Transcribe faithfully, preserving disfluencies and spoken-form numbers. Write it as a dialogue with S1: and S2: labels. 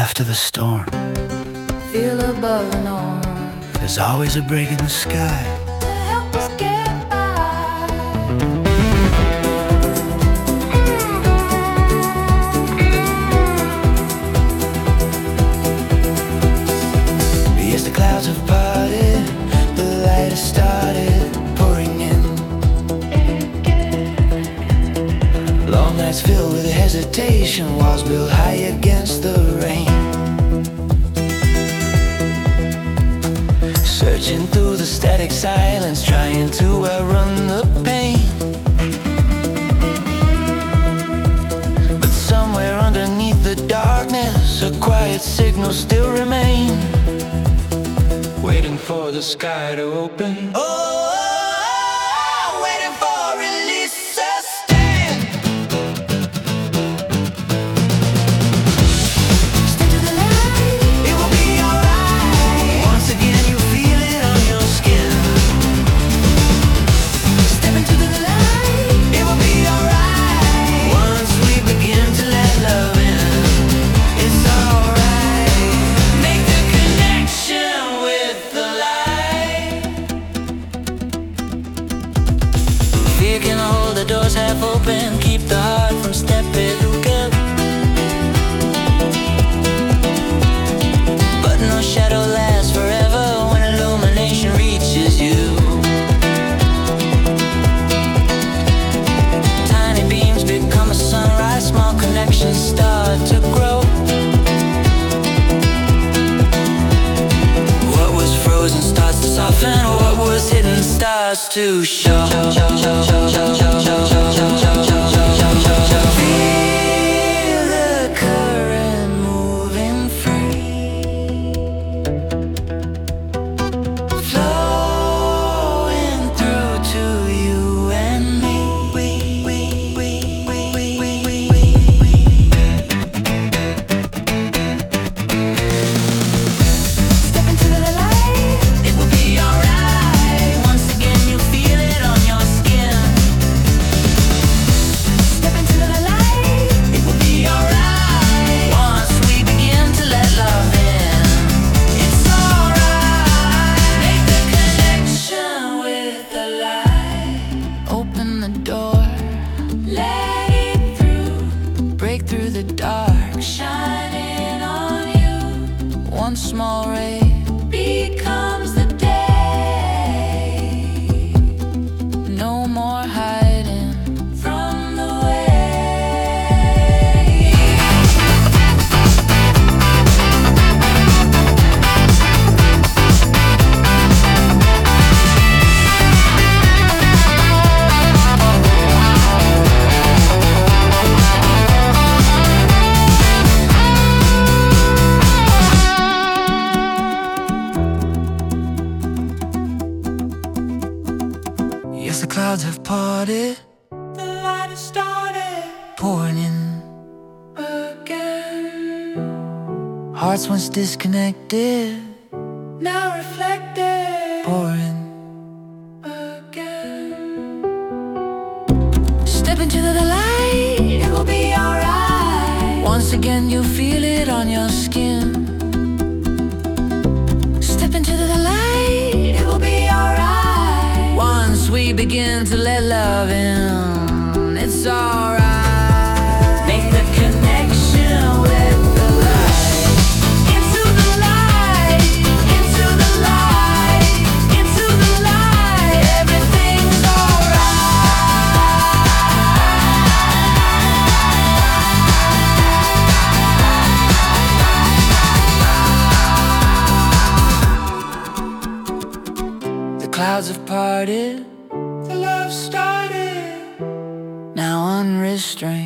S1: after the storm.
S2: Feel above the norm.
S1: There's always a break in the sky
S2: To help us get by.
S1: Yes, the clouds have parted, the light has started pouring in. Long nights filled with hesitation, walls built high against the rain. Searching through the static silence, trying to outrun the pain. But somewhere underneath the darkness, a quiet signal still remains, waiting for the sky to open. Oh, waiting for release. Stand.
S2: Step to the light.
S1: It will be alright. Once again you feel it on your skin.
S2: Step into the light.
S1: It will be alright. Once we begin to let love in, it's alright. Make the connection with the light. Fear can hold the doors half open, keep the heart from stepping again. But no shadow lasts forever when illumination reaches you. Tiny beams become a sunrise, small connections start to grow. What was frozen starts to soften, what was hidden starts to show. Feel the current moving free, flowing through to you and me.
S2: Step into the light.
S1: It will be alright. Once again you feel it on your skin.
S2: Step into the light.
S1: It will be alright. Once we begin to let love in, it's alright. Make the connection with the light. Open the door,
S2: Let it through.
S1: break through the dark.
S2: Shining on you.
S1: One small ray
S2: Becomes the day.
S1: no more hiding
S2: From the way.
S1: Yes, the clouds have parted,
S2: The light has started
S1: pouring in.
S2: again.
S1: Hearts once disconnected,
S2: Now reflected
S1: pouring.
S2: again.
S1: Step into the light.
S2: It will be alright.
S1: Once again you feel it on your skin. Step into the light.
S2: It will be alright.
S1: Once we begin to let love in, it's alright.
S2: Make the connection with the light. Into the light. Into the light. Into the light. Everything's alright.
S1: The clouds have parted,
S2: The love started.
S1: now unrestrained.